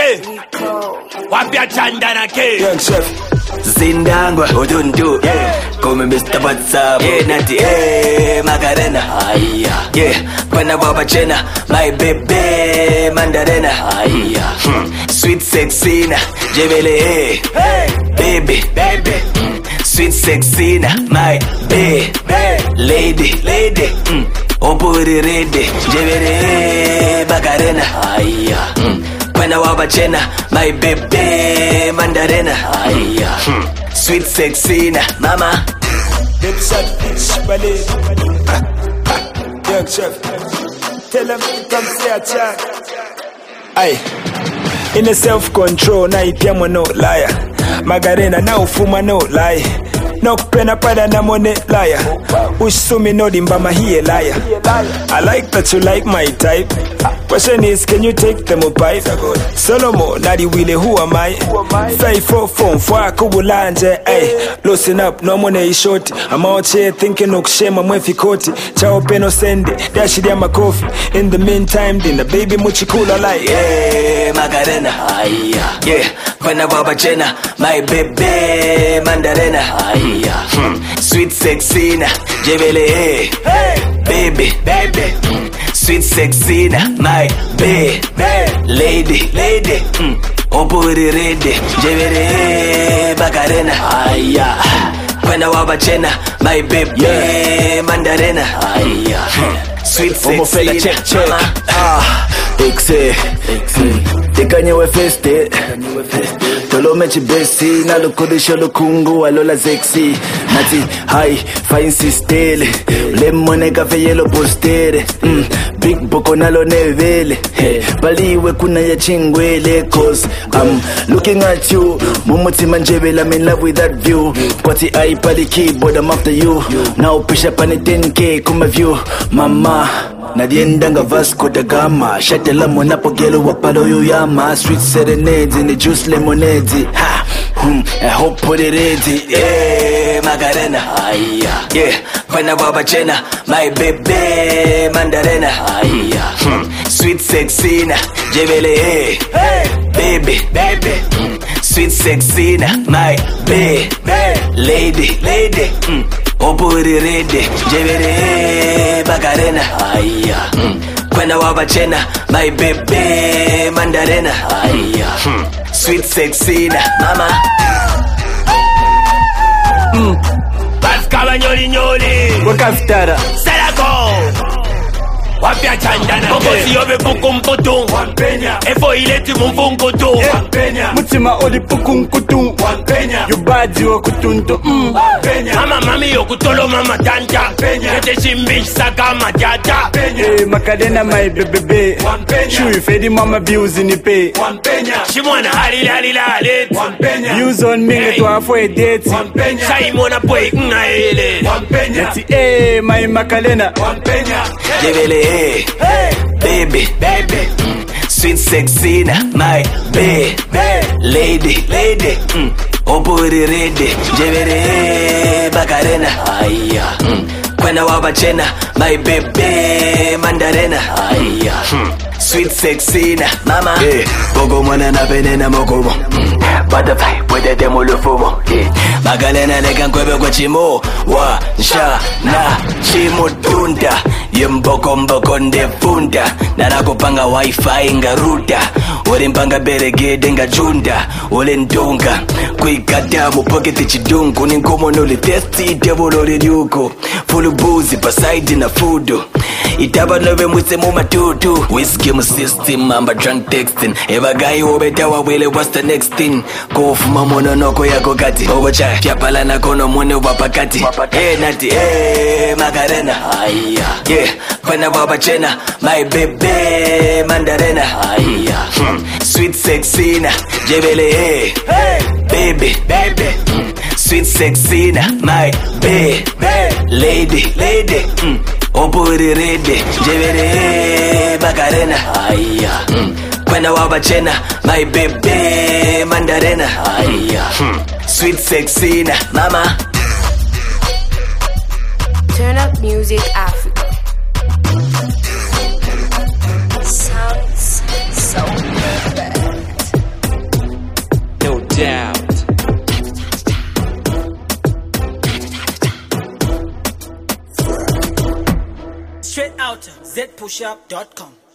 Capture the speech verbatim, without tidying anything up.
Hey, wapya chandana ke. Young Chef Zindangwa udundu, yeah. Come Mister WhatsApp, yeah. Nati, hey, Macarena, aya, yeah. Pana baba chena, my baby, mandarena, aya. Hmm. Sweet sexina, jebele, hey, hey. Baby, baby, mm. Sweet sexina, my baby, lady, lady, mm. Opuri ready, jebele, hey, Macarena, aya. Hmm. Pana baba chena, my baby, mandarena, aya. Hmm. Sweet sexina, mama. Baby shot, spale. Young Chef, tell him to come say a chat. Aye, in a self-control, na ipiamo no liar. Magarena na ufuma no lie. No pena pada na mone liar. Usumi no dimbama he a liar. I like that you like my type. Question is, can you take them a bite? Solomo, nadi wile, who am I? Five four phone, four kubulanje. Ay, loosen up, no money is short. I'm out here thinking of shame, I'm with koti. Chao peno sende, dashi dia makofi. In the meantime, dinner baby muchikula like. Yeah, Macarena, aya. Yeah, pana baba chena, my baby, mandarena, aya. Hmm. Sweet sexina, jebele, hey, hey. Baby, baby, mm. Sweet sexina, my baby, lady, lady, mm. Opuri ready, jebele, hey, Macarena, aya. Pana waba chena, my baby, yeah. Mandarena, aya. Hmm. Sweet sexina, check, check. Ah, Exe, tekanye we feste, tolo mechi besi, na lokode sholo kungu alola sexy, nati high, fine sistele, lemone cafe yellow postere, mm, big boko nalo nevele, hey, baliwe kuna ya chingwele, cause I'm looking at you, mumuti manjebel, I'm in love with that view, kwati I pali keyboard, I'm after you, now pisha pani ten K, kuma view, mama. Nadiendanga Vasco da Gama, shatela monapo gelo wapalo yama, sweet serenades in the juice lemonade. Ha, hmm, I hope put it ready. Yeah, Macarena, aya. Yeah, pana baba chena, my baby, mandarena, aya. Hmm. Sweet sexina, jebele, hey, hey. Baby, baby, mm. Sweet sexina, my baby, lady, lady, mm. Opuri ready, jebele, hey, Macarena, aya. Mm. Pana waba chena, my baby, mandarena, aya. Hmm. Sweet sexina, mama. Mm. Baskaba nyoli nyoli. Wakaftara Salako. Wapya chandana Koko siyobe pukumputu Wampenya Efo ileti mumfunkutu Wampenya Mutima oli pukunkutu Wampenya Yubaji wa kutuntu mm. Wampenya Mama mami yokutolo mama tanta Wampenya Kete shimbisha kama jata Wampenya Eh, Macarena my bebebe Wampenya Shui fedi mama views ni pay Wampenya Shimwana halila halila halit Wampenya Views on minge hey. Tu afwe date Wampenya Saimona pwe nga hele Wampenya Yeti eh, my Macarena Wampenya Jebele, hey, hey. Baby, baby, mm. Sweet sexina, my baby, lady, lady, mm. Opuri ready, jebele, hey, Macarena, aya. Mm. Pana waba chena, my baby, mandarena, aya. Hmm. Sweet sexina, mama. Yeah, Gogo mwana na penena mokomo. Mm. Butterfly, pwede demo lufumo. Yeah. Magalena neka nkwebe kwa chimo. Wa, nsha, na, chimo tunda. Yemboko mboko ndefunda. Narakupanga wifi nga ruta. Ule mpanga beregede nga junda. Ule ndunga. Kuikata mupoketi chidungu. Ninkomo nuli testi devo nuli nyuko. Fulu buzi pasaidi na fudu. Itaba nove mwise mumatutu. Whiskey mu system amba drunk texting. Eva guy obeta wawele what's the next thing. Kofuma mono noko yako kati. Obo chai Fiapala na kono mwone wapakati. Hey nati hey Macarena, aya. Yeah, pana baba chena, my baby, mandarena, aya. Hmm. Sweet sexina, jebele, hey, hey. Baby, baby, mm. Sweet sexina, my baby, lady, lady, mm. Opuri ready, jebele, hey, Macarena, aya. Mm. Pana waba chena, my baby, mandarena, aya. Hmm. Sweet sexina, mama. Turn up music Africa. Sounds so perfect. Straight out z push up dot com.